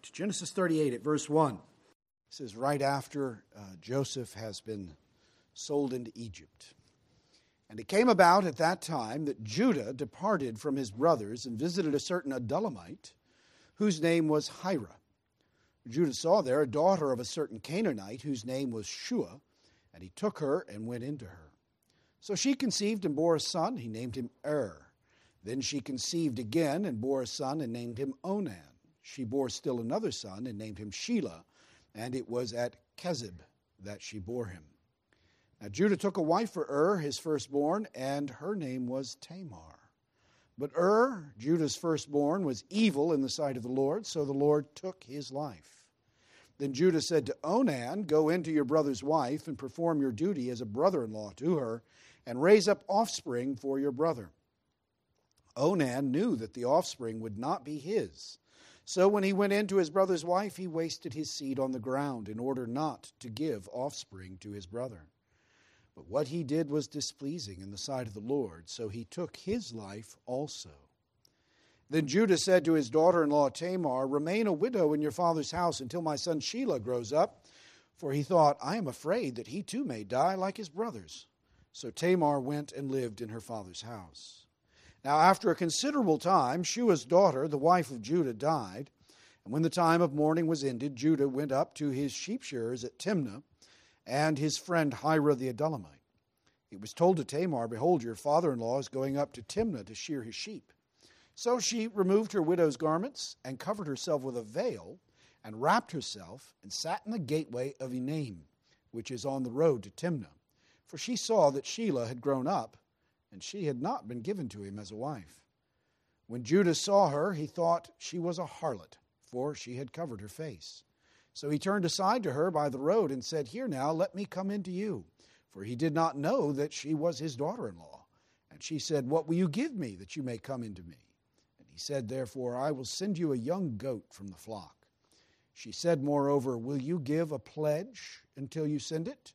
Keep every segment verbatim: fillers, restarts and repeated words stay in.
thirty-eight. Genesis thirty-eight at verse one. It says, right after uh, Joseph has been sold into Egypt. And it came about at that time that Judah departed from his brothers and visited a certain Adullamite, whose name was Hira. Judah saw there a daughter of a certain Canaanite, whose name was Shua, and he took her and went into her. So she conceived and bore a son. He named him Er. Then she conceived again and bore a son and named him Onan. She bore still another son and named him Shelah, and it was at Kezib that she bore him. Now Judah took a wife for Ur, his firstborn, and her name was Tamar. But Ur, Judah's firstborn, was evil in the sight of the Lord, so the Lord took his life. Then Judah said to Onan, go into your brother's wife and perform your duty as a brother-in-law to her, and raise up offspring for your brother. Onan knew that the offspring would not be his. So when he went in to his brother's wife, he wasted his seed on the ground in order not to give offspring to his brother. But what he did was displeasing in the sight of the Lord, so he took his life also. Then Judah said to his daughter-in-law Tamar, remain a widow in your father's house until my son Shelah grows up. For he thought, I am afraid that he too may die like his brothers. So Tamar went and lived in her father's house. Now after a considerable time, Shua's daughter, the wife of Judah, died. And when the time of mourning was ended, Judah went up to his sheep shearers at Timnah, and his friend Hira the Adullamite. It was told to Tamar, behold, your father-in-law is going up to Timnah to shear his sheep. So she removed her widow's garments and covered herself with a veil and wrapped herself and sat in the gateway of Enaim, which is on the road to Timnah. For she saw that Shelah had grown up, and she had not been given to him as a wife. When Judah saw her, he thought she was a harlot, for she had covered her face. So he turned aside to her by the road and said, here now, let me come in to you. For he did not know that she was his daughter-in-law. And she said, what will you give me that you may come into me? And he said, therefore, I will send you a young goat from the flock. She said, moreover, will you give a pledge until you send it?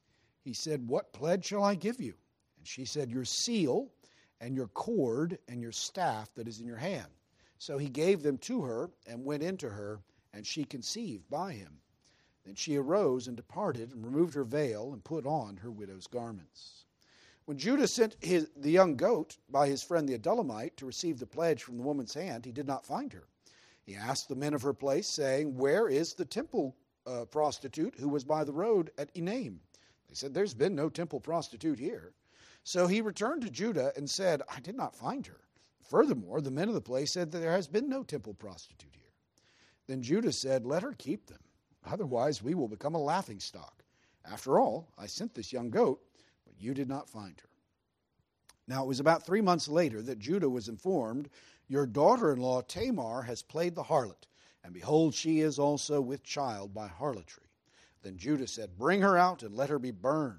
He said, what pledge shall I give you? And she said, your seal and your cord and your staff that is in your hand. So he gave them to her and went into her, and she conceived by him. Then she arose and departed and removed her veil and put on her widow's garments. When Judah sent his, the young goat by his friend the Adullamite to receive the pledge from the woman's hand, he did not find her. He asked the men of her place, saying, where is the temple uh, prostitute who was by the road at Enaim? They said, there's been no temple prostitute here. So he returned to Judah and said, I did not find her. Furthermore, the men of the place said that there has been no temple prostitute here. Then Judah said, let her keep them. Otherwise, we will become a laughingstock. After all, I sent this young goat, but you did not find her. Now it was about three months later that Judah was informed, your daughter-in-law Tamar has played the harlot, and behold, she is also with child by harlotry. Then Judah said, bring her out and let her be burned.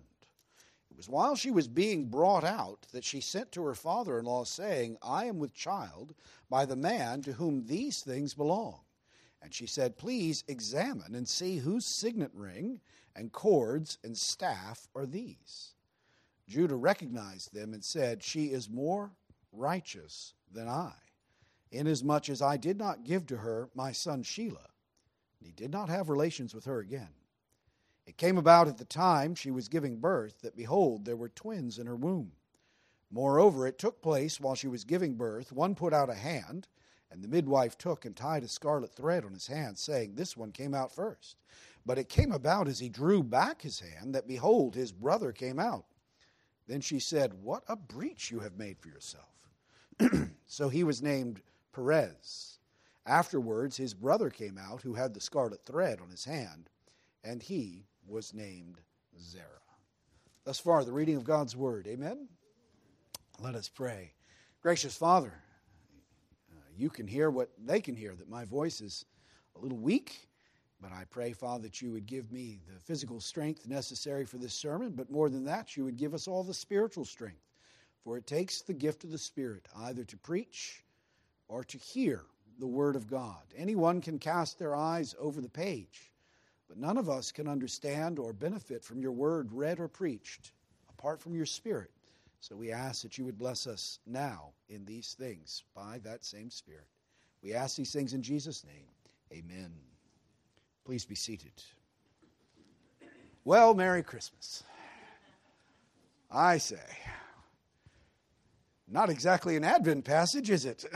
It was while she was being brought out that she sent to her father-in-law, saying, I am with child by the man to whom these things belong. And she said, please examine and see whose signet ring and cords and staff are these. Judah recognized them and said, she is more righteous than I, inasmuch as I did not give to her my son Shelah. And he did not have relations with her again. It came about at the time she was giving birth that, behold, there were twins in her womb. Moreover, it took place while she was giving birth, one put out a hand, and the midwife took and tied a scarlet thread on his hand, saying, this one came out first. But it came about as he drew back his hand that, behold, his brother came out. Then she said, what a breach you have made for yourself. So he was named Perez. Afterwards, his brother came out, who had the scarlet thread on his hand, and he was named Zerah. Thus far, the reading of God's word. Amen? Let us pray. Gracious Father, you can hear what they can hear, that my voice is a little weak, but I pray, Father, that you would give me the physical strength necessary for this sermon, but more than that, you would give us all the spiritual strength. For it takes the gift of the Spirit either to preach or to hear the Word of God. Anyone can cast their eyes over the page, but none of us can understand or benefit from your Word read or preached apart from your Spirit. So we ask that you would bless us now in these things by that same Spirit. We ask these things in Jesus' name. Amen. Please be seated. Well, Merry Christmas. I say, not exactly an Advent passage, is it?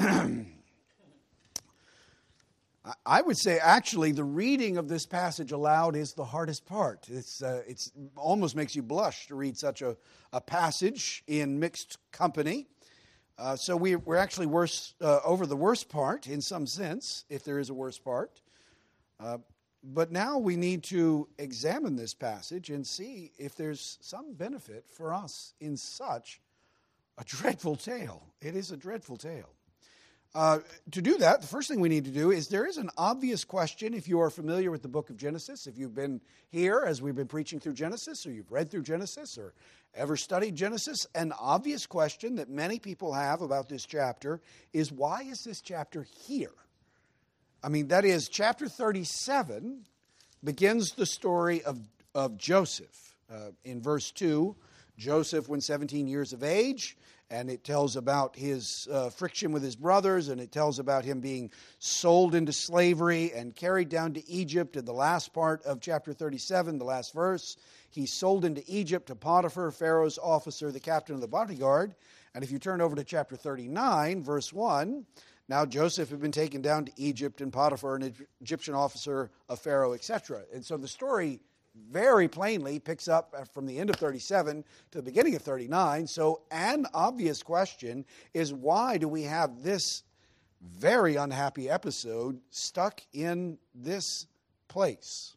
I would say, actually, the reading of this passage aloud is the hardest part. It's uh, it's almost makes you blush to read such a, a passage in mixed company. Uh, so we, we're actually worse uh, over the worst part, in some sense, if there is a worst part. Uh, but now we need to examine this passage and see if there's some benefit for us in such a dreadful tale. It is a dreadful tale. Uh, to do that, the first thing we need to do is there is an obvious question. If you are familiar with the book of Genesis, if you've been here as we've been preaching through Genesis, or you've read through Genesis, or ever studied Genesis, an obvious question that many people have about this chapter is, why is this chapter here? I mean, that is, chapter thirty-seven begins the story of, of Joseph. Uh, in verse two, Joseph, when seventeen years of age, and it tells about his uh, friction with his brothers, and it tells about him being sold into slavery and carried down to Egypt. In the last part of chapter thirty-seven, the last verse, he's sold into Egypt to Potiphar, Pharaoh's officer, the captain of the bodyguard. And if you turn over to chapter thirty-nine, verse one, now Joseph had been taken down to Egypt, and Potiphar, an Egyptian officer of Pharaoh, et cetera. And so the story very plainly picks up from the end of thirty-seven to the beginning of thirty-nine. So an obvious question is, why do we have this very unhappy episode stuck in this place?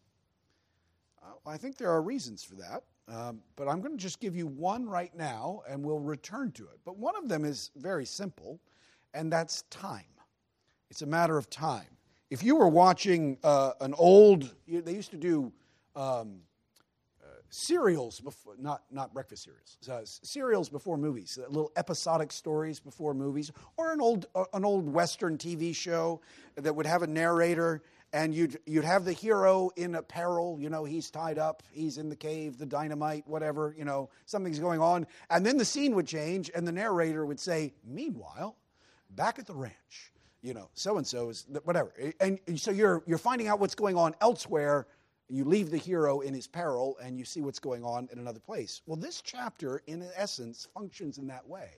Uh, I think there are reasons for that, um, but I'm going to just give you one right now, and we'll return to it. But one of them is very simple, and that's time. It's a matter of time. If you were watching uh, an old, they used to do Um, uh, serials before, not not breakfast cereals, uh, serials before movies, uh, little episodic stories before movies, or an old uh, an old Western T V show that would have a narrator, and you'd you'd have the hero in a peril. You know, he's tied up, he's in the cave, the dynamite, whatever. You know, something's going on, and then the scene would change, and the narrator would say, "Meanwhile, back at the ranch, you know, so and so is whatever," and so you're you're finding out what's going on elsewhere. You leave the hero in his peril, and you see what's going on in another place. Well, this chapter, in essence, functions in that way.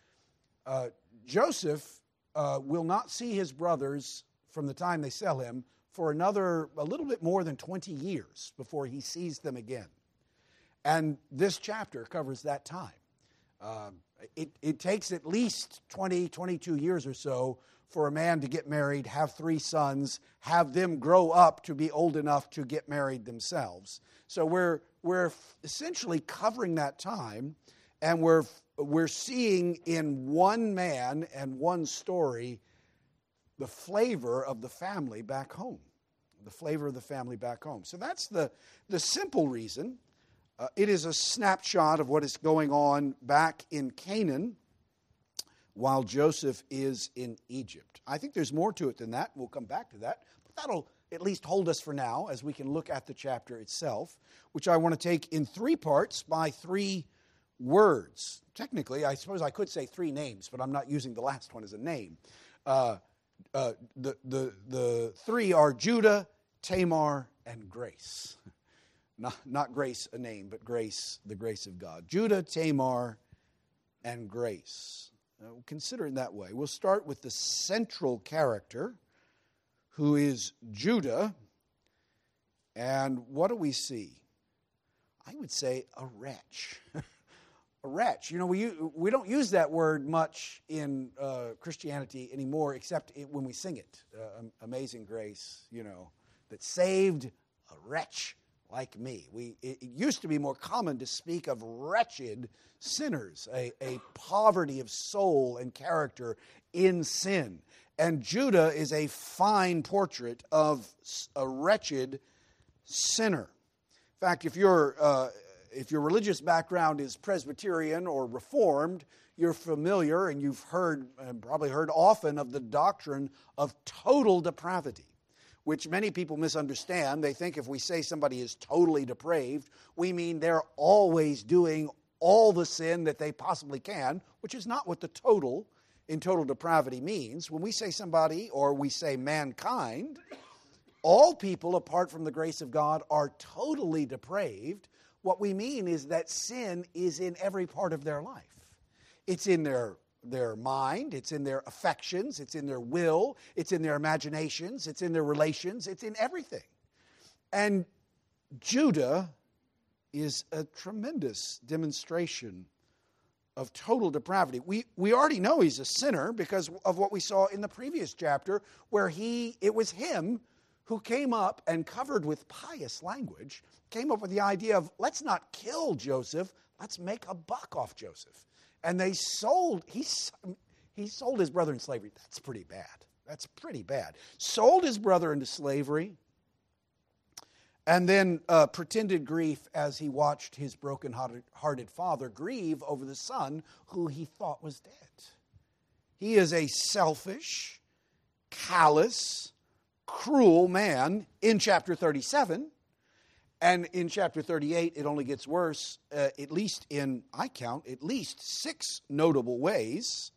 Uh, Joseph uh, will not see his brothers from the time they sell him for another, a little bit more than twenty years before he sees them again. And this chapter covers that time. Uh, it, it takes at least twenty, twenty-two years or so for a man to get married, have three sons, have them grow up to be old enough to get married themselves. So we're we're essentially covering that time, and we're we're seeing in one man and one story the flavor of the family back home, the flavor of the family back home. So that's the the simple reason. Uh, it is a snapshot of what is going on back in Canaan, while Joseph is in Egypt. I think there's more to it than that. We'll come back to that. But that'll at least hold us for now as we can look at the chapter itself, which I want to take in three parts by three words. Technically, I suppose I could say three names, but I'm not using the last one as a name. Uh, uh, the, the, the three are Judah, Tamar, and Grace. Not, not Grace, a name, but Grace, the grace of God. Judah, Tamar, and Grace. Uh, consider it that way. We'll start with the central character, who is Judah. And what do we see? I would say a wretch. A wretch. You know, we we don't use that word much in uh, Christianity anymore, except it, when we sing it. Uh, Amazing Grace, you know, that saved a wretch like me. We it, it used to be more common to speak of wretched sinners, a, a poverty of soul and character in sin. And Judah is a fine portrait of a wretched sinner. In fact, if your uh, if your religious background is Presbyterian or Reformed, you're familiar and you've heard, and probably heard often, of the doctrine of total depravity, which many people misunderstand. They think if we say somebody is totally depraved, we mean they're always doing all the sin that they possibly can, which is not what the total in total depravity means. When we say somebody, or we say mankind, all people, apart from the grace of God, are totally depraved. What we mean is that sin is in every part of their life. It's in their, their mind, it's in their affections, it's in their will, it's in their imaginations, it's in their relations, it's in everything. And Judah is a tremendous demonstration of total depravity. We we already know he's a sinner because of what we saw in the previous chapter, where he it was him who came up and, covered with pious language, came up with the idea of, let's not kill Joseph, let's make a buck off Joseph. And they sold, he, he sold his brother into slavery. That's pretty bad. That's pretty bad. Sold his brother into slavery, and then uh, pretended grief as he watched his broken-hearted father grieve over the son who he thought was dead. He is a selfish, callous, cruel man in chapter thirty-seven. And in chapter thirty-eight, it only gets worse, uh, at least in, I count, at least six notable ways.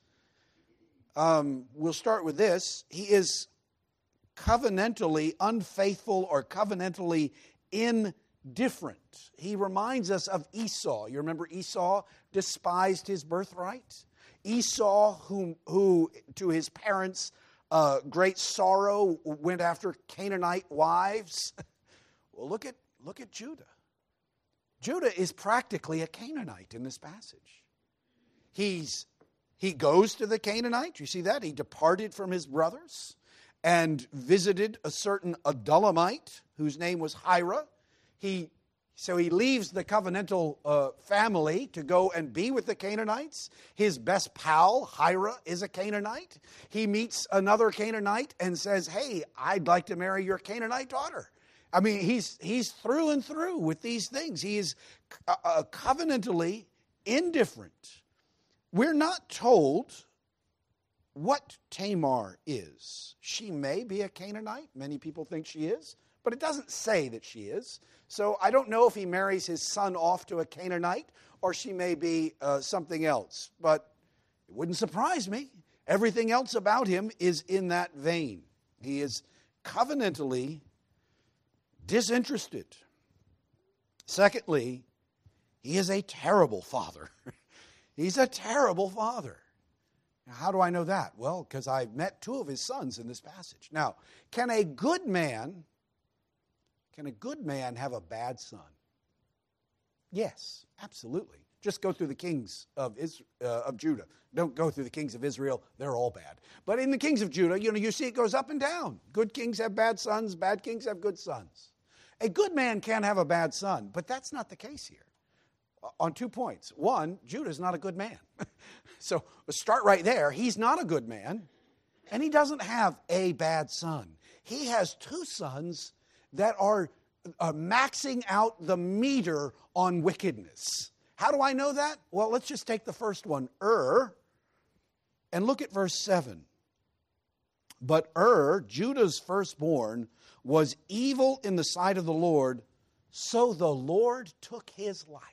Um, we'll start with this. He is covenantally unfaithful or covenantally indifferent. He reminds us of Esau. You remember Esau despised his birthright? Esau, who, who to his parents' uh, great sorrow, went after Canaanite wives. Well, look at look at Judah. Judah is practically a Canaanite in this passage. He's he goes to the Canaanite. You see that? He departed from his brothers and visited a certain Adullamite whose name was Hira. He, so he leaves the covenantal uh, family to go and be with the Canaanites. His best pal, Hira, is a Canaanite. He meets another Canaanite and says, hey, I'd like to marry your Canaanite daughter. I mean, he's, he's through and through with these things. He is uh, uh, covenantally indifferent. We're not told what Tamar is. She may be a Canaanite. Many people think she is, but it doesn't say that she is. So I don't know if he marries his son off to a Canaanite or she may be uh, something else. But it wouldn't surprise me. Everything else about him is in that vein. He is covenantally disinterested. Secondly, he is a terrible father. He's a terrible father. Now, how do I know that? Well, because I've met two of his sons in this passage. Now, can a good man, can a good man have a bad son? Yes, absolutely. Just go through the kings of Israel, uh, of Judah. Don't go through the kings of Israel. They're all bad. But in the kings of Judah, you know, you see it goes up and down. Good kings have bad sons. Bad kings have good sons. A good man can have a bad son, but that's not the case here. On two points. One, Judah is not a good man. So let's start right there. He's not a good man, and he doesn't have a bad son. He has two sons that are uh, maxing out the meter on wickedness. How do I know that? Well, let's just take the first one, Ur, and look at verse seven. But Ur, Judah's firstborn, was evil in the sight of the Lord, so the Lord took his life.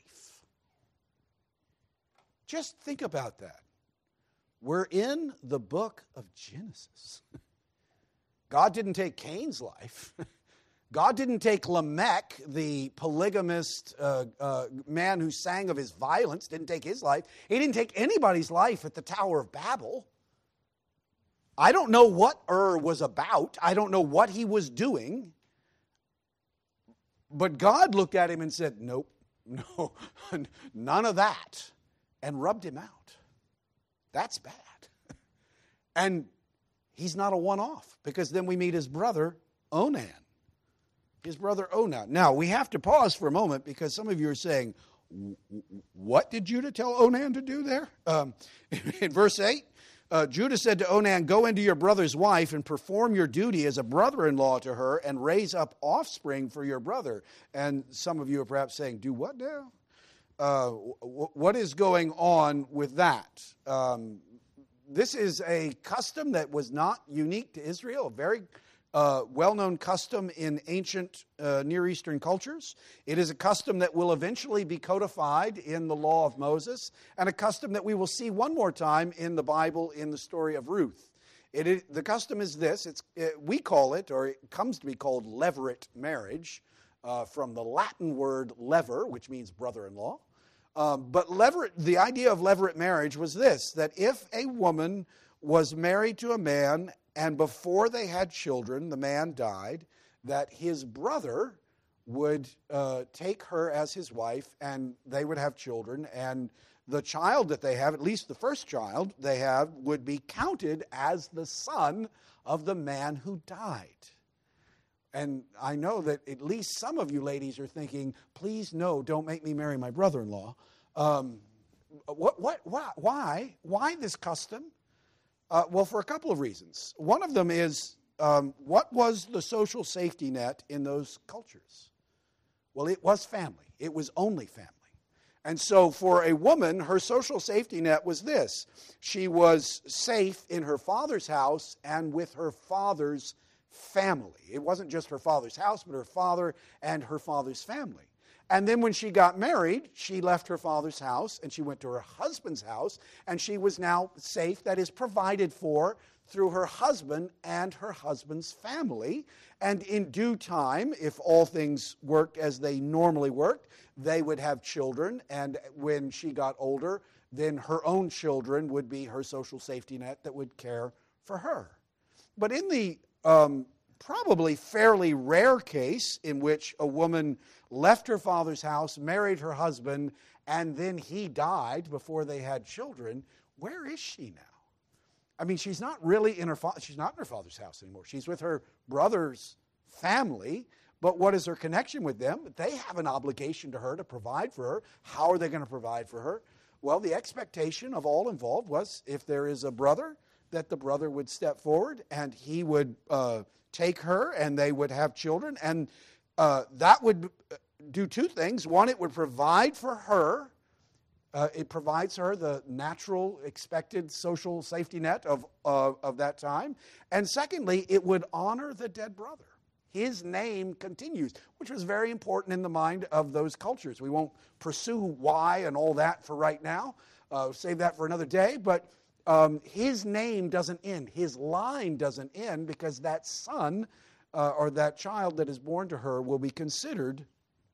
Just think about that. We're in the book of Genesis. God didn't take Cain's life. God didn't take Lamech, the polygamist uh, uh, man who sang of his violence, didn't take his life. He didn't take anybody's life at the Tower of Babel. I don't know what Ur was about. I don't know what he was doing. But God looked at him and said, nope, no, none of that. And rubbed him out. That's bad. And he's not a one-off, because then we meet his brother, Onan. His brother, Onan. Now, we have to pause for a moment, because some of you are saying, what did Judah tell Onan to do there? Um, in verse eight, uh, Judah said to Onan, go into your brother's wife and perform your duty as a brother-in-law to her and raise up offspring for your brother. And some of you are perhaps saying, do what now? Uh, what is going on with that? Um, this is a custom that was not unique to Israel, a very uh, well-known custom in ancient uh, Near Eastern cultures. It is a custom that will eventually be codified in the law of Moses, and a custom that we will see one more time in the Bible in the story of Ruth. It is, the custom is this. It's it, we call it, or it comes to be called, levirate marriage, uh, from the Latin word lever, which means brother-in-law. Um, but levirate, the idea of levirate marriage was this, that if a woman was married to a man and before they had children, the man died, that his brother would uh, take her as his wife and they would have children, and the child that they have, at least the first child they have, would be counted as the son of the man who died. And I know that at least some of you ladies are thinking, please no, don't make me marry my brother-in-law. Um, what, what, why, why, why this custom? Uh, well, for a couple of reasons. One of them is, um, what was the social safety net in those cultures? Well, it was family. It was only family. And so for a woman, her social safety net was this. She was safe in her father's house and with her father's family. It wasn't just her father's house, but her father and her father's family. And then when she got married, she left her father's house and she went to her husband's house, and she was now safe, that is, provided for through her husband and her husband's family. And in due time, if all things worked as they normally worked, they would have children, and when she got older, then her own children would be her social safety net that would care for her. But in the um, probably fairly rare case in which a woman left her father's house, married her husband, and then he died before they had children, where is she now? I mean, she's not really in her fa- she's not in her father's house anymore. She's with her brother's family. But what is her connection with them? They have an obligation to her to provide for her. How are they going to provide for her? Well, the expectation of all involved was, if there is a brother, that the brother would step forward and he would uh, take her and they would have children. And uh, that would do two things. One, it would provide for her. Uh, it provides her the natural, expected social safety net of, uh, of that time. And secondly, it would honor the dead brother. His name continues, which was very important in the mind of those cultures. We won't pursue why and all that for right now. Uh, save that for another day. But um, his name doesn't end. His line doesn't end, because that son uh, or that child that is born to her will be considered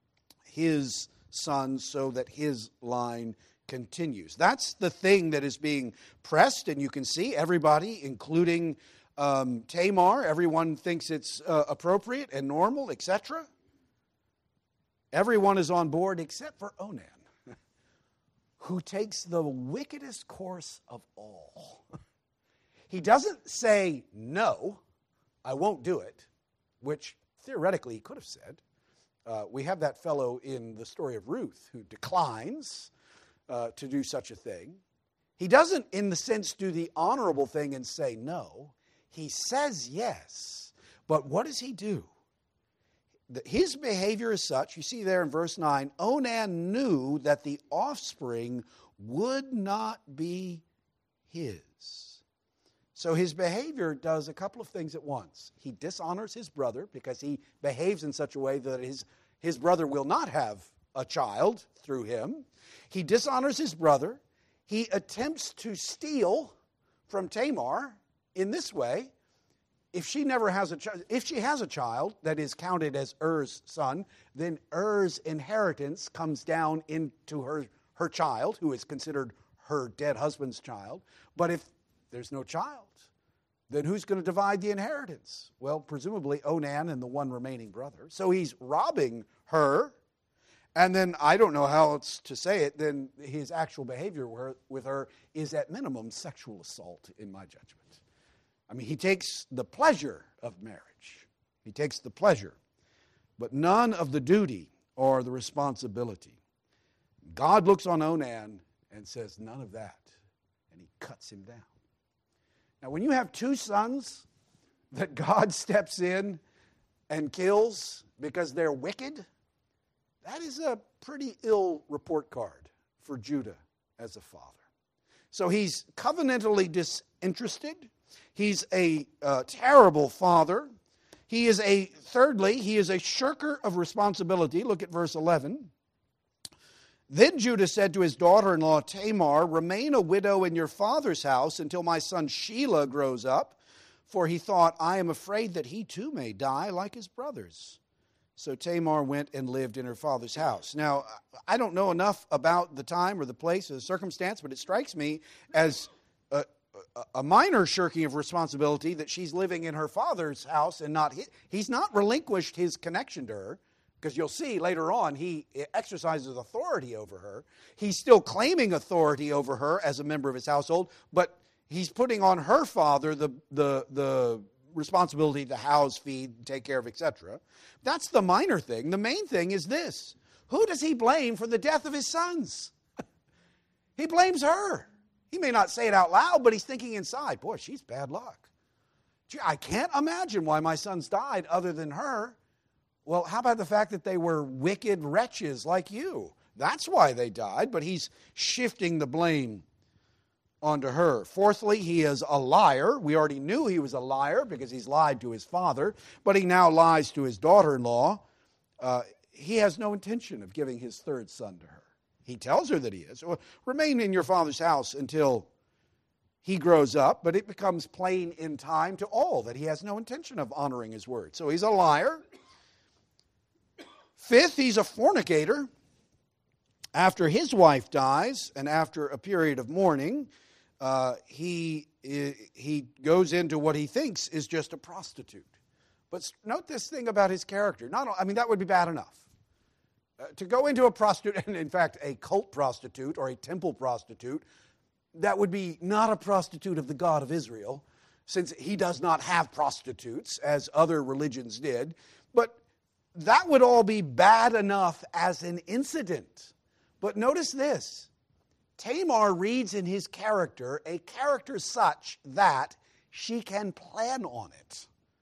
his son, so that his line continues. That's the thing that is being pressed, and you can see everybody, including Um, Tamar, everyone thinks it's uh, appropriate and normal, et cetera. Everyone is on board except for Onan, who takes the wickedest course of all. He doesn't say, no, I won't do it, which theoretically he could have said. Uh, we have that fellow in the story of Ruth who declines uh, to do such a thing. He doesn't, in the sense, do the honorable thing and say no. He says yes, but what does he do? His behavior is such, you see there in verse nine, Onan knew that the offspring would not be his. So his behavior does a couple of things at once. He dishonors his brother because he behaves in such a way that his, his brother will not have a child through him. He dishonors his brother. He attempts to steal from Tamar in this way. If she never has a child, if she has a child that is counted as Er's son, then Er's inheritance comes down into her, her child, who is considered her dead husband's child. But if there's no child, then who's going to divide the inheritance? Well, presumably Onan and the one remaining brother. So he's robbing her. And then, I don't know how else to say it, then his actual behavior with her is at minimum sexual assault, in my judgment. I mean, he takes the pleasure of marriage. He takes the pleasure, but none of the duty or the responsibility. God looks on Onan and says, none of that, and he cuts him down. Now, when you have two sons that God steps in and kills because they're wicked, that is a pretty ill report card for Judah as a father. So he's covenantally disinterested. He's a uh, terrible father. He is a, thirdly, he is a shirker of responsibility. Look at verse eleven. Then Judah said to his daughter-in-law Tamar, remain a widow in your father's house until my son Shelah grows up, for he thought, I am afraid that he too may die like his brothers. So Tamar went and lived in her father's house. Now, I don't know enough about the time or the place or the circumstance, but it strikes me as a, a minor shirking of responsibility that she's living in her father's house and not his. He's not relinquished his connection to her, because you'll see later on he exercises authority over her. He's still claiming authority over her as a member of his household, but he's putting on her father the the the responsibility to house, feed, take care of, et cetera. That's the minor thing. The main thing is this. Who does he blame for the death of his sons? He blames her. He may not say it out loud, but he's thinking inside, boy, she's bad luck. Gee, I can't imagine why my sons died other than her. Well, how about the fact that they were wicked wretches like you? That's why they died, but he's shifting the blame onto her. Fourthly, he is a liar. We already knew he was a liar because he's lied to his father, but he now lies to his daughter-in-law. Uh, he has no intention of giving his third son to her. He tells her that he is. Well, remain in your father's house until he grows up, but it becomes plain in time to all that he has no intention of honoring his word. So he's a liar. Fifth, he's a fornicator. After his wife dies and after a period of mourning, uh, he, he goes into what he thinks is just a prostitute. But note this thing about his character. Not, I mean, that would be bad enough. Uh, to go into a prostitute, and in fact a cult prostitute or a temple prostitute, that would be not a prostitute of the God of Israel, since he does not have prostitutes as other religions did. But that would all be bad enough as an incident. But notice this. Tamar reads in his character a character such that she can plan on it.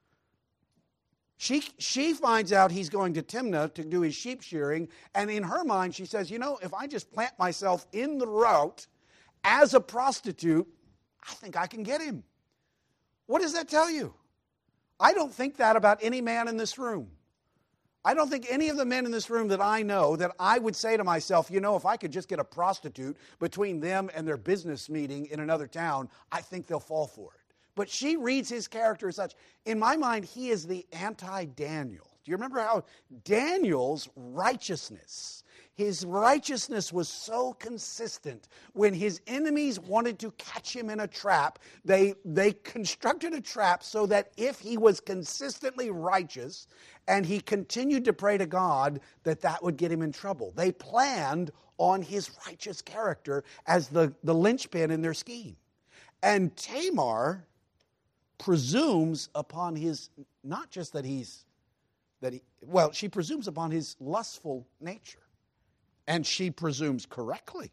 She, she finds out he's going to Timnah to do his sheep shearing, and in her mind she says, you know, if I just plant myself in the route as a prostitute, I think I can get him. What does that tell you? I don't think that about any man in this room. I don't think any of the men in this room that I know that I would say to myself, you know, if I could just get a prostitute between them and their business meeting in another town, I think they'll fall for it. But she reads his character as such. In my mind, he is the anti-Daniel. Do you remember how Daniel's righteousness, his righteousness was so consistent. When his enemies wanted to catch him in a trap, they, they constructed a trap so that if he was consistently righteous and he continued to pray to God, that that would get him in trouble. They planned on his righteous character as the, the linchpin in their scheme. And Tamar presumes upon his, not just that he's, that he, well, she presumes upon his lustful nature. And she presumes correctly.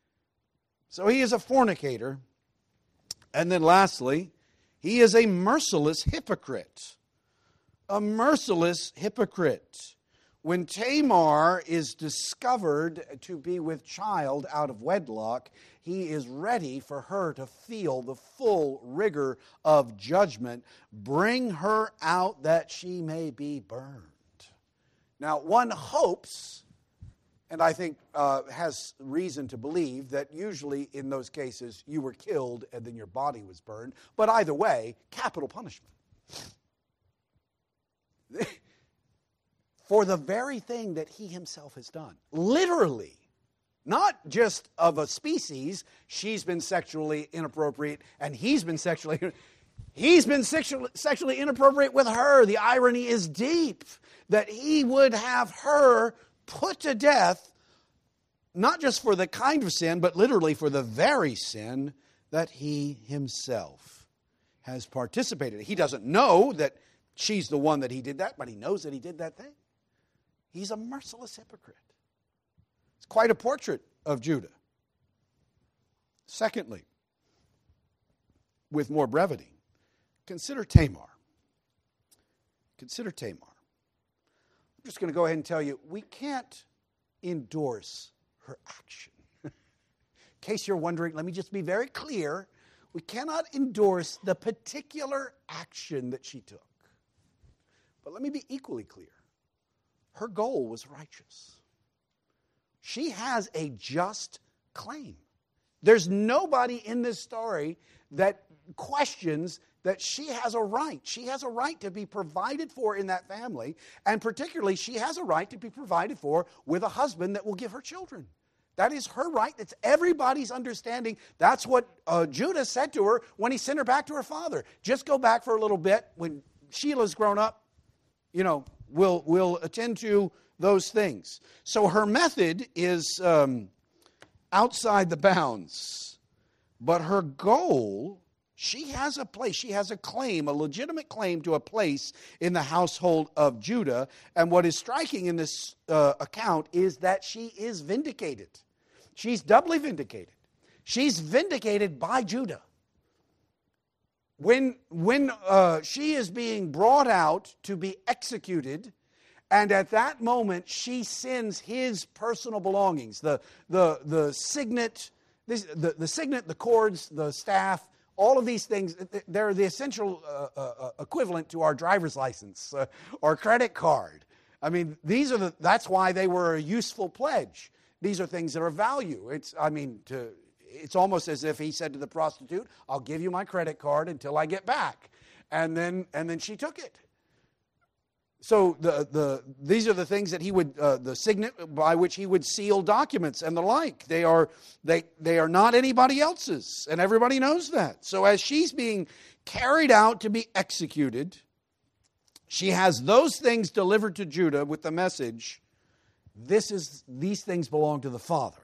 So he is a fornicator. And then lastly, he is a merciless hypocrite. A merciless hypocrite. When Tamar is discovered to be with child out of wedlock, he is ready for her to feel the full rigor of judgment. Bring her out that she may be burned. Now, one hopes, and I think uh, has reason to believe, that usually in those cases you were killed and then your body was burned. But either way, capital punishment. For the very thing that he himself has done. Literally. Not just of a species, she's been sexually inappropriate and he's been sexually he's been sexually, sexually inappropriate with her. The irony is deep that he would have her put to death, not just for the kind of sin, but literally for the very sin that he himself has participated in. He doesn't know that she's the one that he did that, but he knows that he did that thing. He's a merciless hypocrite. It's quite a portrait of Judah. Secondly, with more brevity, consider Tamar. Consider Tamar. I'm just going to go ahead and tell you, we can't endorse her action. In case you're wondering, let me just be very clear. We cannot endorse the particular action that she took. But let me be equally clear. Her goal was righteous. She has a just claim. There's nobody in this story that questions that she has a right. She has a right to be provided for in that family, and particularly she has a right to be provided for with a husband that will give her children. That is her right. It's everybody's understanding. That's what uh, Judah said to her when he sent her back to her father. Just go back for a little bit. When Sheila's grown up, you know, we'll, we'll attend to those things. So her method is um, outside the bounds. But her goal, she has a place. She has a claim, a legitimate claim to a place in the household of Judah. And what is striking in this uh, account is that she is vindicated. She's doubly vindicated. She's vindicated by Judah. When, when uh, she is being brought out to be executed, and at that moment she sends his personal belongings, the, the, the signet, this, the, the signet, the cords, the staff, all of these things, they're the essential uh, uh, equivalent to our driver's license uh, or credit card. I mean, these are the, that's why they were a useful pledge. These are things that are of value. It's, I mean, to, it's almost as if he said to the prostitute, I'll give you my credit card until I get back. And then, and then she took it. So the, the, these are the things that he would, uh, the signet by which he would seal documents and the like. They are, they, they are not anybody else's, and everybody knows that. So as she's being carried out to be executed, she has those things delivered to Judah with the message, This is, these things belong to the Father.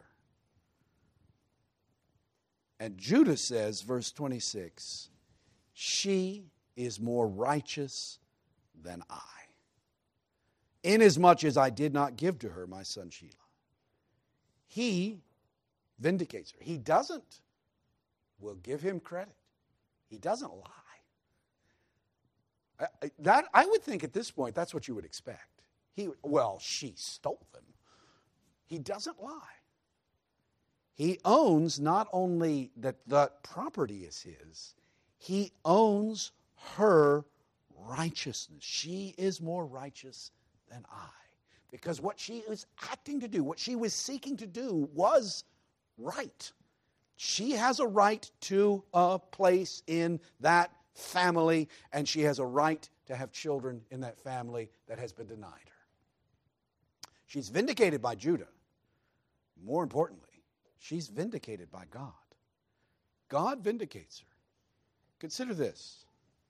And Judah says, verse twenty-six, she is more righteous than I, inasmuch as I did not give to her my son Shelah. He vindicates her. He doesn't. We'll give him credit. He doesn't lie. I, that, I would think at this point that's what you would expect. He, well, she stole them. He doesn't lie. He owns not only that the property is his, he owns her righteousness. She is more righteous than I. Because what she was acting to do, what she was seeking to do was right. She has a right to a place in that family, and she has a right to have children in that family that has been denied her. She's vindicated by Judah. More importantly, she's vindicated by God. God vindicates her. Consider this.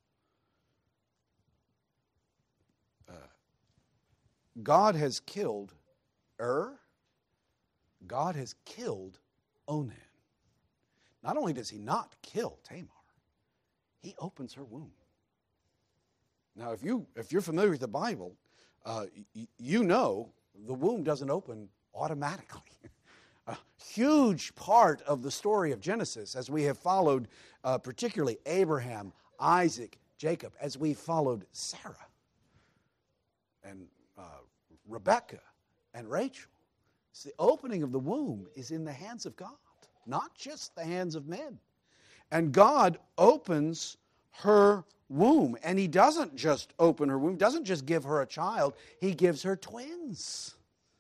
Uh, God has killed Er. God has killed Onan. Not only does he not kill Tamar, he opens her womb. Now, if, you, if you're familiar with the Bible, uh, y- you know the womb doesn't open automatically. A huge part of the story of Genesis, as we have followed uh, particularly Abraham, Isaac, Jacob, as we followed Sarah and uh, Rebecca and Rachel, it's the opening of the womb is in the hands of God, not just the hands of men. And God opens her womb. And he doesn't just open her womb, doesn't just give her a child, he gives her twins,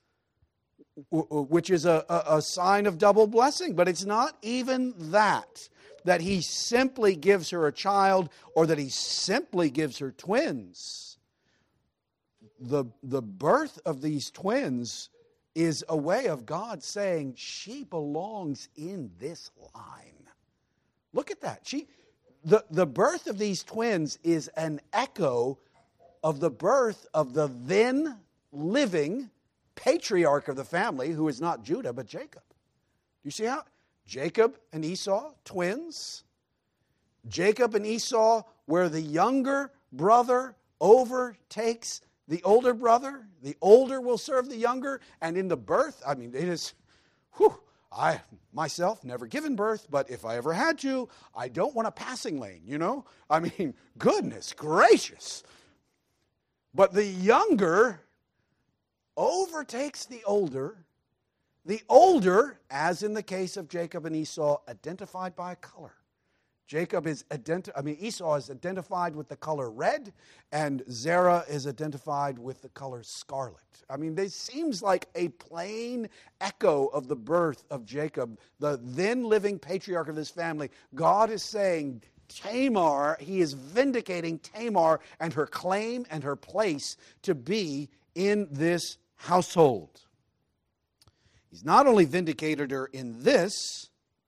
which is a, a, a sign of double blessing. But it's not even that, that he simply gives her a child or that he simply gives her twins. The, the birth of these twins is a way of God saying she belongs in this line. Look at that. She, the, the birth of these twins is an echo of the birth of the then living patriarch of the family, who is not Judah, but Jacob. Do you see how? Jacob and Esau, twins. Jacob and Esau, where the younger brother overtakes the older brother. The older will serve the younger. And in the birth, I mean, it is, whew, I myself never given birth, but if I ever had to, I don't want a passing lane, you know? I mean, goodness gracious. But the younger overtakes the older. The older, as in the case of Jacob and Esau, identified by color. Jacob is identi- I mean Esau is identified with the color red, and Zerah is identified with the color scarlet. I mean, this seems like a plain echo of the birth of Jacob, the then living patriarch of this family. God is saying, Tamar, he is vindicating Tamar and her claim and her place to be in this household. He's not only vindicated her in this,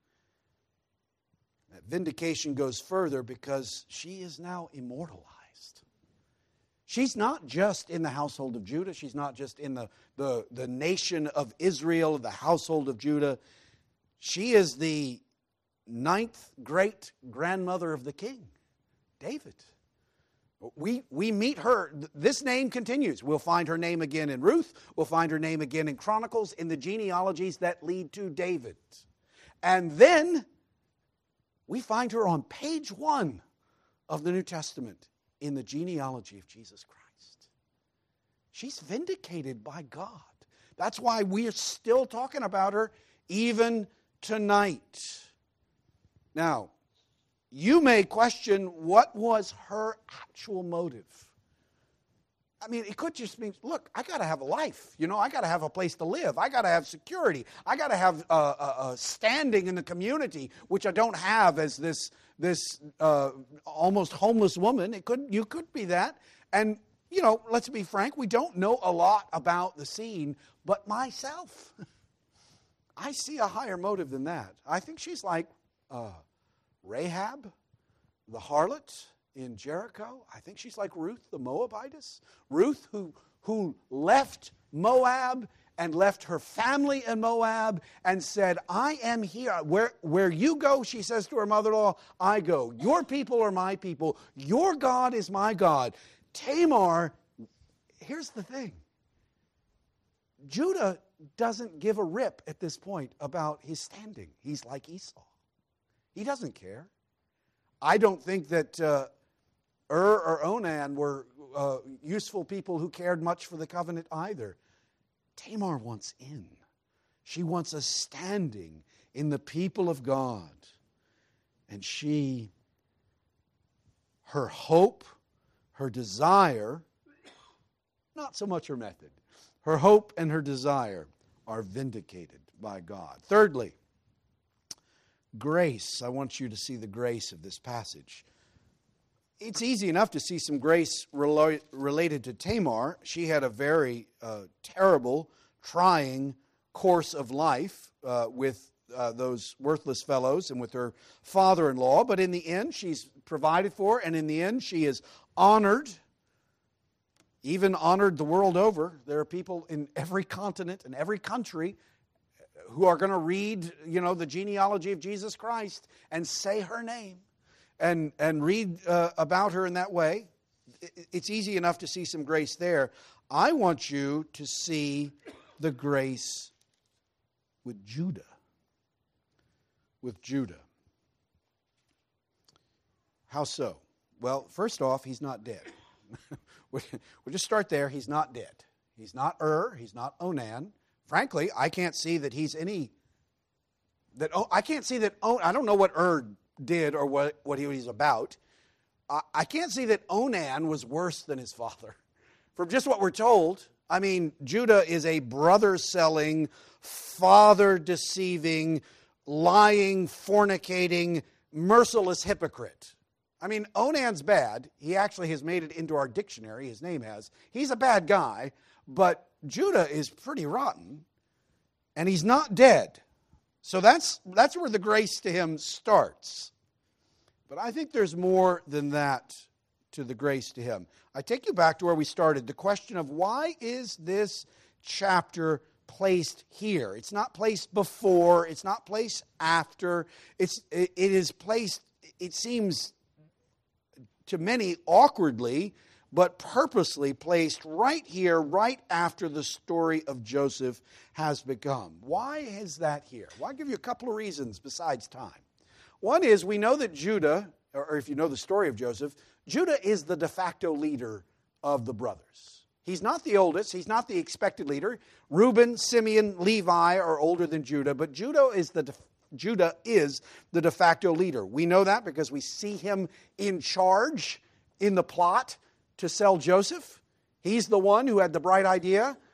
that vindication goes further because she is now immortalized. She's not just in the household of Judah. She's not just in the, the, the nation of Israel, the household of Judah. She is the ninth great grandmother of the king, David. We, we meet her. This name continues. We'll find her name again in Ruth. We'll find her name again in Chronicles, in the genealogies that lead to David. And then we find her on page one of the New Testament in the genealogy of Jesus Christ. She's vindicated by God. That's why we are still talking about her even tonight. Now, you may question what was her actual motive. I mean, it could just mean, look, I got to have a life. You know, I got to have a place to live. I got to have security. I got to have a, a, a standing in the community, which I don't have as this this uh, almost homeless woman. It could you could be that. And, you know, let's be frank, we don't know a lot about the scene, but myself, I see a higher motive than that. I think she's like uh, Rahab, the harlot in Jericho. I think she's like Ruth the Moabitess. Ruth who, who left Moab and left her family in Moab and said, I am here. Where, where you go, she says to her mother-in-law, I go. Your people are my people. Your God is my God. Tamar, here's the thing. Judah doesn't give a rip at this point about his standing. He's like Esau. He doesn't care. I don't think that uh, Ur or Onan were uh, useful people who cared much for the covenant either. Tamar wants in. She wants a standing in the people of God. And she, her hope, her desire, not so much her method, her hope and her desire are vindicated by God. Thirdly, grace. I want you to see the grace of this passage. It's easy enough to see some grace relo- related to Tamar. She had a very uh, terrible, trying course of life uh, with uh, those worthless fellows and with her father-in-law. But in the end, she's provided for, and in the end, she is honored, even honored the world over. There are people in every continent and every country who are going to read, you know, the genealogy of Jesus Christ and say her name. And and read uh, about her in that way. It's easy enough to see some grace there. I want you to see the grace with Judah. With Judah. How so? Well, first off, he's not dead. We'll just start there. He's not dead. He's not Ur. He's not Onan. Frankly, I can't see that he's any... That oh, I can't see that... Oh, I don't know what Ur did or what, what he was about. Uh, I can't see that Onan was worse than his father. From just what we're told, I mean, Judah is a brother-selling, father-deceiving, lying, fornicating, merciless hypocrite. I mean, Onan's bad. He actually has made it into our dictionary, his name has. He's a bad guy, but Judah is pretty rotten, and he's not dead. So that's that's where the grace to him starts. But I think there's more than that to the grace to him. I take you back to where we started, the question of why is this chapter placed here? It's not placed before, it's not placed after, it's it, it is placed, it seems to many awkwardly, but purposely placed right here, right after the story of Joseph has begun. Why is that here? Well, I'll give you a couple of reasons besides time. One is we know that Judah, or if you know the story of Joseph, Judah is the de facto leader of the brothers. He's not the oldest. He's not the expected leader. Reuben, Simeon, Levi are older than Judah, but Judah is the de, Judah is the de facto leader. We know that because we see him in charge in the plot to sell Joseph. He's the one who had the bright idea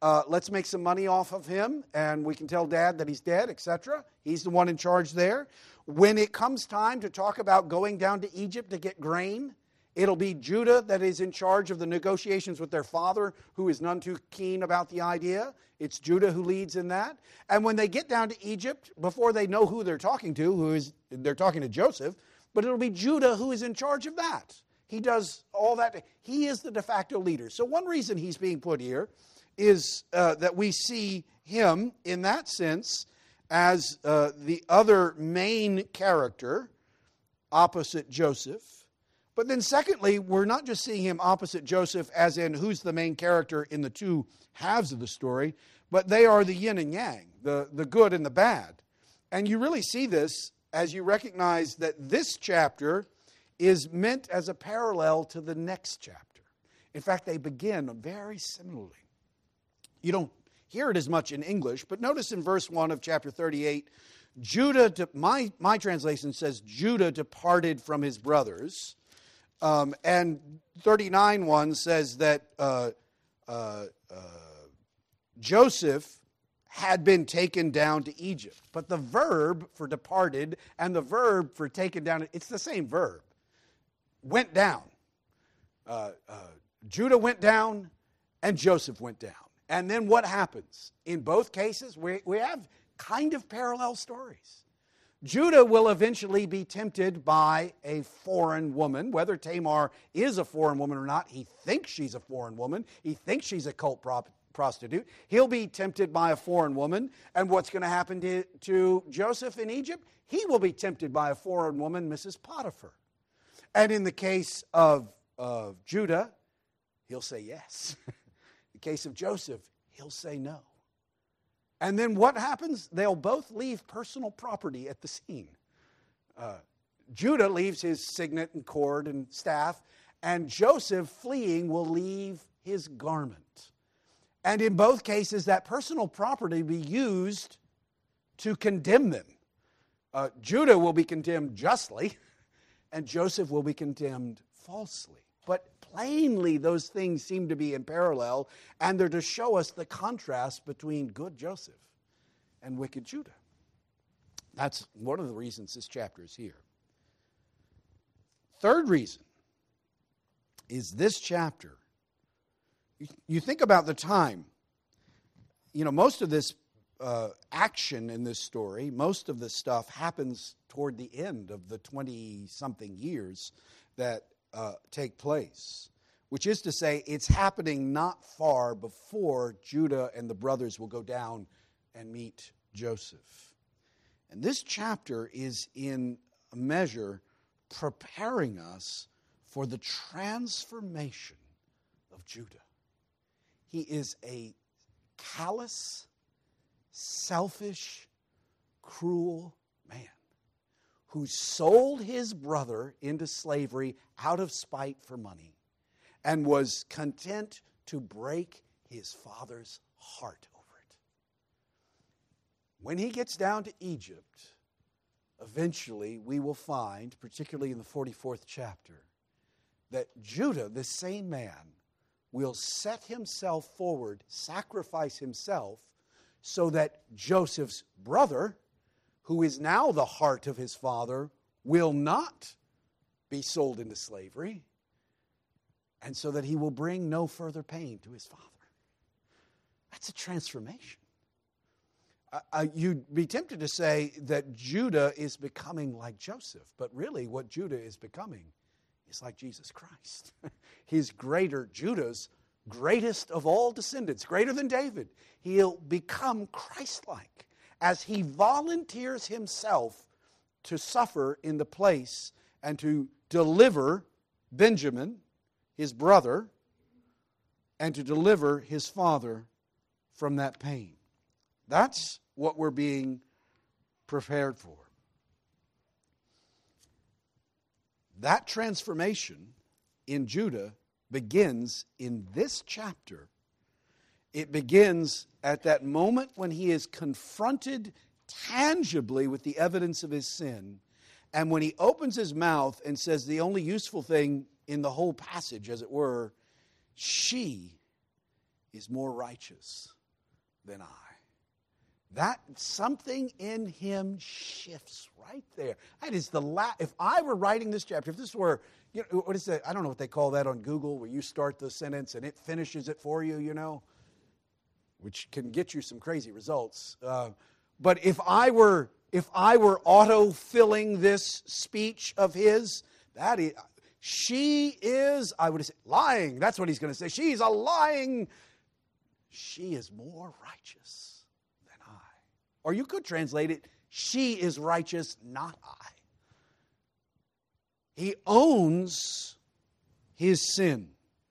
Uh, let's make some money off of him, and we can tell Dad that he's dead, et cetera. He's the one in charge there. When it comes time to talk about going down to Egypt to get grain, it'll be Judah that is in charge of the negotiations with their father, who is none too keen about the idea. It's Judah who leads in that. And when they get down to Egypt, before they know who they're talking to, who is they're talking to Joseph, but it'll be Judah who is in charge of that. He does all that. He is the de facto leader. So one reason he's being put here is uh, that we see him in that sense as uh, the other main character opposite Joseph. But then secondly, we're not just seeing him opposite Joseph as in who's the main character in the two halves of the story, but they are the yin and yang, the, the good and the bad. And you really see this as you recognize that this chapter is meant as a parallel to the next chapter. In fact, they begin very similarly. You don't hear it as much in English, but notice in verse one of chapter thirty-eight, Judah, de- my, my translation says, Judah departed from his brothers. Um, and thirty-nine one says that uh, uh, uh, Joseph had been taken down to Egypt. But the verb for departed and the verb for taken down, it's the same verb. Went down. Uh, uh, Judah went down and Joseph went down. And then what happens? In both cases, we, we have kind of parallel stories. Judah will eventually be tempted by a foreign woman. Whether Tamar is a foreign woman or not, he thinks she's a foreign woman. He thinks she's a cult prop, prostitute. He'll be tempted by a foreign woman. And what's going to happen to, to Joseph in Egypt? He will be tempted by a foreign woman, Missus Potiphar. And in the case of, of Judah, he'll say yes. In the case of Joseph, he'll say no. And then what happens? They'll both leave personal property at the scene. Uh, Judah leaves his signet and cord and staff, and Joseph, fleeing, will leave his garment. And in both cases, that personal property will be used to condemn them. Uh, Judah will be condemned justly, and Joseph will be condemned falsely. But plainly, those things seem to be in parallel, and they're to show us the contrast between good Joseph and wicked Judah. That's one of the reasons this chapter is here. Third reason is this chapter. You, you think about the time. You know, most of this uh, action in this story, most of this stuff happens toward the end of the twenty-something years that Uh, take place, which is to say it's happening not far before Judah and the brothers will go down and meet Joseph. And this chapter is in a measure preparing us for the transformation of Judah. He is a callous, selfish, cruel man who sold his brother into slavery out of spite for money and was content to break his father's heart over it. When he gets down to Egypt, eventually we will find, particularly in the forty-fourth chapter, that Judah, the same man, will set himself forward, sacrifice himself, so that Joseph's brother, who is now the heart of his father, will not be sold into slavery, and so that he will bring no further pain to his father. That's a transformation. Uh, you'd be tempted to say that Judah is becoming like Joseph, but really what Judah is becoming is like Jesus Christ. His greater, Judah's greatest of all descendants, greater than David. He'll become Christ-like as he volunteers himself to suffer in the place and to deliver Benjamin, his brother, and to deliver his father from that pain. That's what we're being prepared for. That transformation in Judah begins in this chapter. It begins at that moment when he is confronted tangibly with the evidence of his sin, and when he opens his mouth and says the only useful thing in the whole passage, as it were, she is more righteous than I. That something in him shifts right there. That is the la- if I were writing this chapter, if this were, you know, what is that? I don't know what they call that on Google, where you start the sentence and it finishes it for you, you know, which can get you some crazy results. Uh, but if I were, if I were auto-filling this speech of his, that is, she is, I would say, lying. That's what he's going to say. She's a lying. She is more righteous. Or you could translate it, she is righteous, not I. He owns his sin.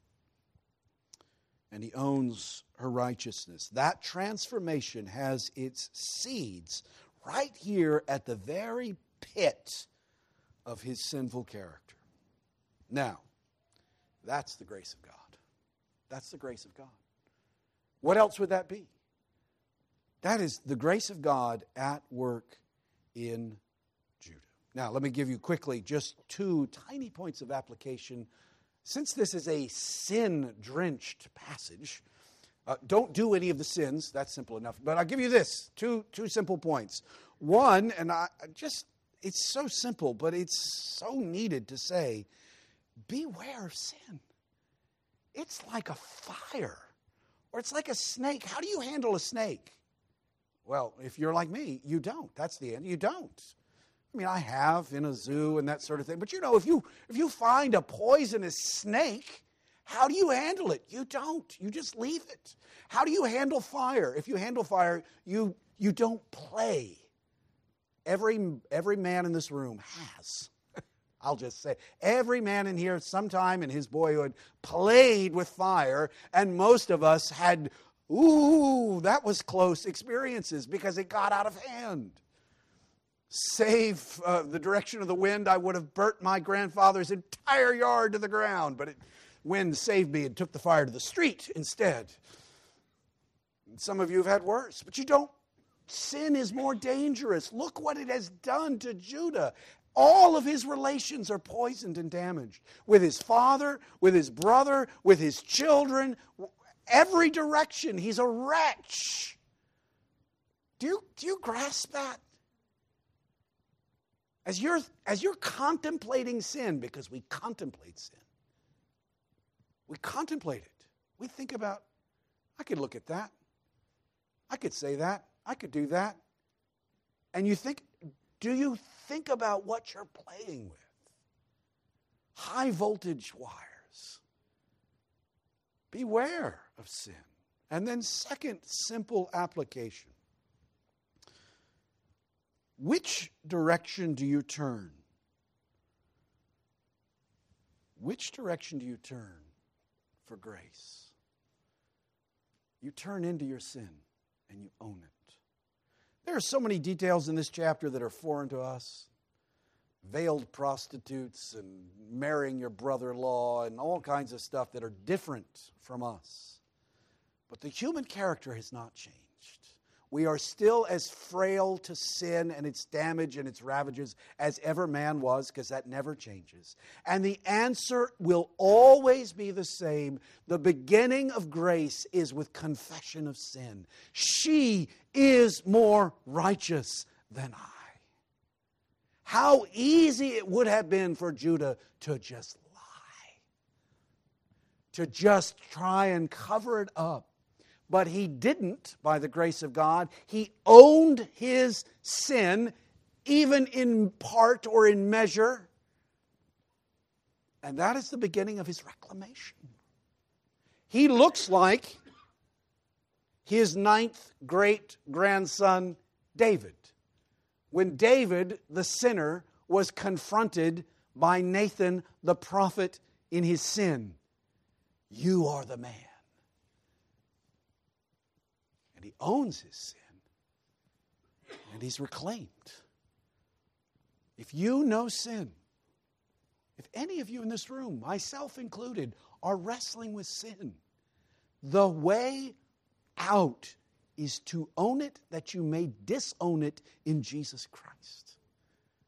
And he owns her righteousness. That transformation has its seeds right here at the very pit of his sinful character. Now, that's the grace of God. That's the grace of God. What else would that be? That is the grace of God at work in Judah. Now, let me give you quickly just two tiny points of application. Since this is a sin-drenched passage, uh, don't do any of the sins. That's simple enough. But I'll give you this, two, two simple points. One, and I just, it's so simple, but it's so needed to say, beware of sin. It's like a fire, or it's like a snake. How do you handle a snake? Well, if you're like me, you don't. That's the end. You don't. I mean, I have in a zoo and that sort of thing. But you know, if you if you find a poisonous snake, how do you handle it? You don't. You just leave it. How do you handle fire? If you handle fire, you you don't play. Every every man in this room has. I'll just say, every man in here sometime in his boyhood played with fire, and most of us had, ooh, that was close experiences because it got out of hand. Save uh, the direction of the wind, I would have burnt my grandfather's entire yard to the ground, but it, wind saved me and took the fire to the street instead. And some of you have had worse, but you don't. Sin is more dangerous. Look what it has done to Judah. All of his relations are poisoned and damaged. With his father, with his brother, with his children, every direction. He's a wretch. Do you, do you grasp that? As you're, as you're contemplating sin, because we contemplate sin, we contemplate it. We think about, I could look at that. I could say that. I could do that. And you think, do you think about what you're playing with? High voltage wires. Beware of sin. And then second simple application. Which direction do you turn? Which direction do you turn for grace? You turn into your sin and you own it. There are so many details in this chapter that are foreign to us. Veiled prostitutes and marrying your brother-in-law and all kinds of stuff that are different from us. But the human character has not changed. We are still as frail to sin and its damage and its ravages as ever man was, because that never changes. And the answer will always be the same. The beginning of grace is with confession of sin. She is more righteous than I. How easy it would have been for Judah to just lie, to just try and cover it up. But he didn't, by the grace of God. He owned his sin, even in part or in measure. And that is the beginning of his reclamation. He looks like his ninth great-grandson, David. When David, the sinner, was confronted by Nathan, the prophet, in his sin. You are the man. And he owns his sin. And he's reclaimed. If you know sin, if any of you in this room, myself included, are wrestling with sin, the way out is to own it that you may disown it in Jesus Christ.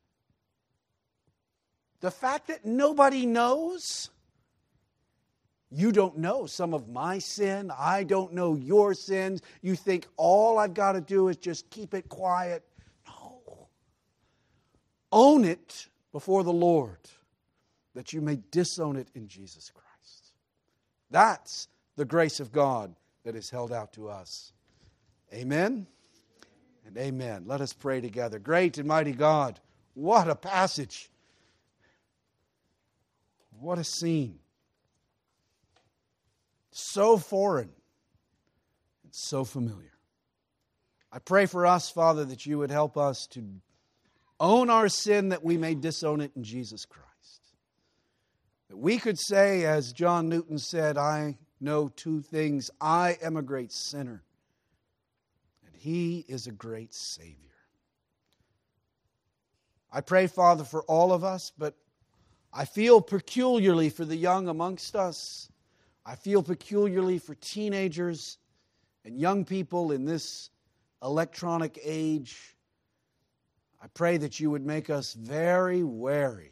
The fact that nobody knows, You don't know some of my sin. I don't know your sins. You think all I've got to do is just keep it quiet. No. Own it before the Lord, that you may disown it in Jesus Christ. That's the grace of God that is held out to us. Amen and amen. Let us pray together. Great and mighty God, what a passage. What a scene. So foreign and so familiar. I pray for us, Father, that you would help us to own our sin that we may disown it in Jesus Christ. That we could say, as John Newton said, I know two things. I am a great sinner, and He is a great Savior. I pray, Father, for all of us, but I feel peculiarly for the young amongst us. I feel peculiarly for teenagers and young people in this electronic age. I pray that you would make us very wary,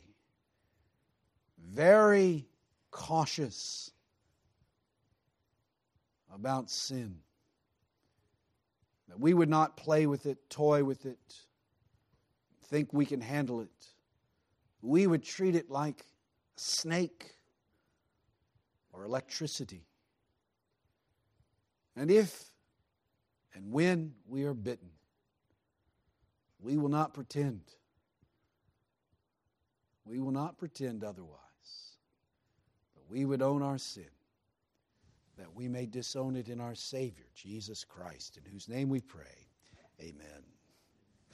very cautious about sin. That we would not play with it, toy with it, think we can handle it. We would treat it like a snake or electricity. And if and when we are bitten, we will not pretend. We will not pretend otherwise. But we would own our sin, that we may disown it in our Savior, Jesus Christ, in whose name we pray. Amen.